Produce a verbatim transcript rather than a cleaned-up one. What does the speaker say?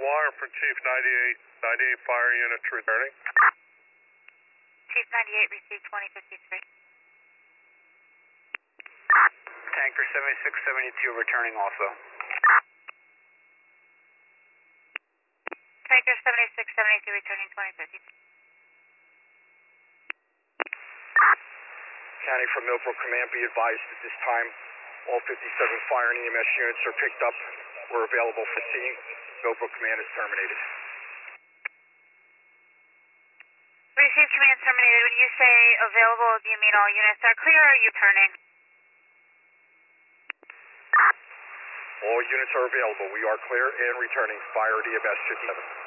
wire for Chief ninety-eight, ninety-eight fire units returning. Chief ninety-eight received twenty fifty-three. Tanker seventy-six seventy-two returning also. Tanker seventy-six seventy-two returning twenty fifty-three. County from Millbrook Command, be advised at this time all fifty-seven fire and E M S units are picked up. We're available for scene. Millbrook Command is terminated. Received command terminated. When you say available, do you mean all units are clear or are you turning? All units are available. We are clear and returning. Fire at E M S fifty-seven.